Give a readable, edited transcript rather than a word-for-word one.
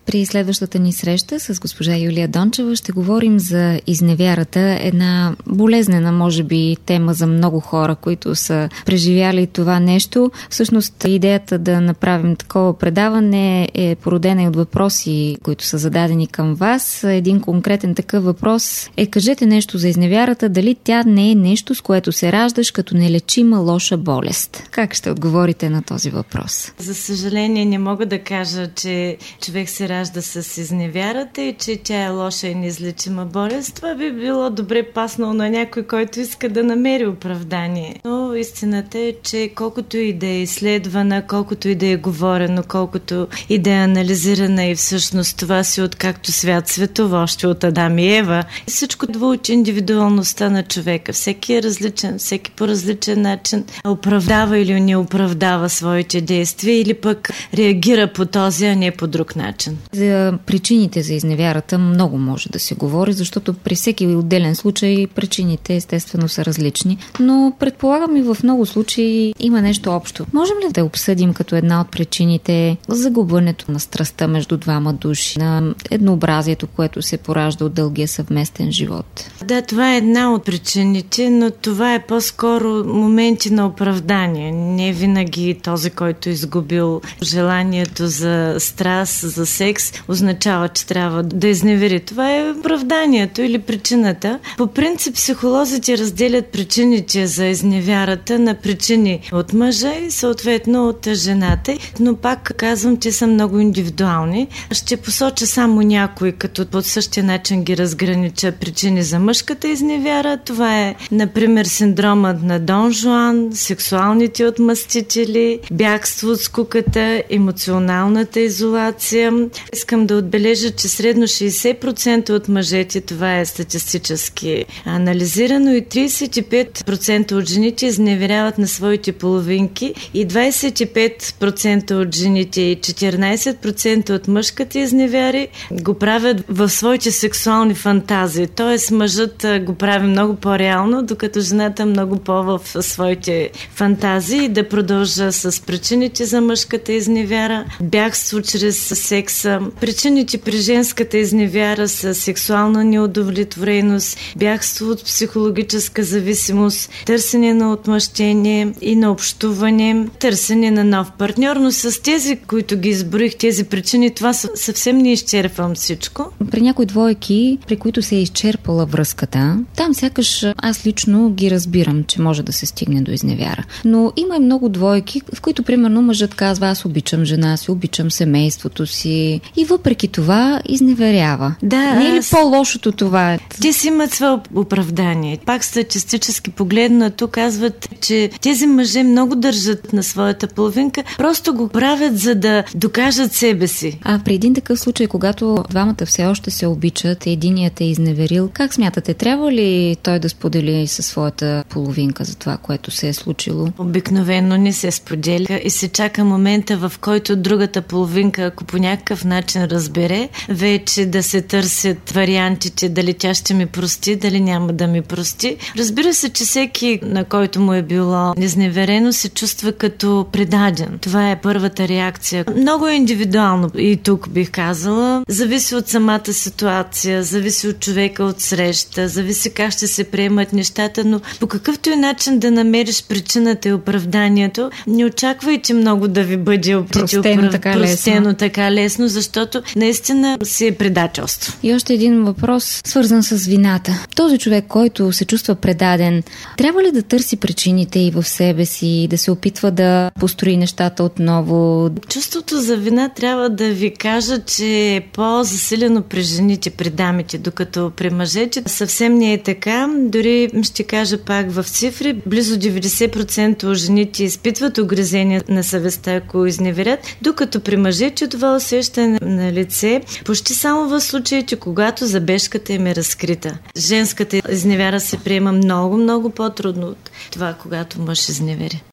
При следващата ни среща с госпожа Юлия Дончева ще говорим за изневярата, една болезнена, може би, тема за много хора, които са преживяли това нещо. Всъщност, идеята да направим такова предаване е породена и от въпроси, които са зададени към вас. Един конкретен такъв въпрос е: кажете нещо за изневярата, дали тя не е нещо, с което се раждаш като нелечима лоша болест? Как ще отговорите на този въпрос? За съжаление не мога да кажа, че човек се ражда с изневярата и че тя е лоша и неизлечима болест. Това би било добре паснало на някой, който иска да намери оправдание. Но истината е, че колкото и да е изследвана, колкото и да е говорено, колкото и да е анализирана, и всъщност това си откакто свят светува, още от Адам и Ева, всичко двоучи индивидуалността на човека. Всеки е различен, всеки по различен начин оправдава или не оправдава своите действия, или пък реагира по този, а не по друг начин. За причините за изневярата много може да се говори, защото при всеки отделен случай причините естествено са различни, но предполагам и в много случаи има нещо общо. Можем ли да обсъдим като една от причините загубването на страстта между двама души, на еднообразието, което се поражда от дългия съвместен живот? Да, това е една от причините, но това е по-скоро моменти на оправдание. Не винаги този, който е изгубил желанието за страст, за секс, означава, че трябва да изневери. Това е оправданието или причината. По принцип, психолозите разделят причините за изневярата на причини от мъжа и съответно от жената, но пак казвам, че са много индивидуални. Ще посоча само някои, като по същия начин ги разгранича причини за мъжката изневяра. Това е, например, синдромът на Дон Жуан, сексуалните отмъстители, бягство от скуката, емоционалната изолация. Искам да отбележа, че средно 60% от мъжете, това е статистически анализирано, и 35% от жените изневеряват на своите половинки, и 25% от жените и 14% от мъжката изневяри го правят в своите сексуални фантазии. Тоест мъжът го прави много по-реално, докато жената много по-в своите фантазии. Да продължа с причините за мъжката изневяра. Бягство чрез секса. Причините при женската изневяра са сексуална неудовлетвореност, бягство от психологическа зависимост, търсене на отмъщение и на общуване, търсене на нов партньор, но с тези, които ги изброих, тези причини, това съвсем не изчерпвам всичко. При някои двойки, при които се е изчерпала връзката, там сякаш аз лично ги разбирам, че може да се стигне до изневяра. Но има и много двойки, в които примерно мъжът казва: аз обичам жена си, обичам семейството си, и въпреки това изневерява. Да, не е ли по-лошото това? Те си имат свое оправдание. Пак статистически погледнато казват, че тези мъже много държат на своята половинка, просто го правят, за да докажат себе си. А при един такъв случай, когато двамата все още се обичат, единият е изневерил, как смятате, трябва ли той да сподели със своята половинка за това, което се е случило? Обикновено не се споделя и се чака момента, в който другата половинка, ако по някакъв начин разбере, вече да се търсят вариантите, дали тя ще ми прости, дали няма да ми прости. Разбира се, че всеки, на който му е било изневерено, се чувства като предаден. Това е първата реакция. Много е индивидуално и тук бих казала. Зависи от самата ситуация, зависи от човека от среща, зависи как ще се приемат нещата, но по какъвто и начин да намериш причината и оправданието, не очаквайте много да ви бъде простено така лесно, защото наистина си е предателство. И още един въпрос, свързан с вината. Този човек, който се чувства предаден, трябва ли да търси причините и в себе си, да се опитва да построи нещата отново? Чувството за вина, трябва да ви кажа, че е по-засилено при жените, при дамите, докато при мъжете съвсем не е така. Дори ще кажа пак в цифри, близо 90% от жените изпитват угризения на съвестта, ако изневерят, докато при мъжете това усещане на лице почти само в случаите, когато забежката им е разкрита. Женската изневяра се приема много, много по-трудно от това, когато мъж изневери.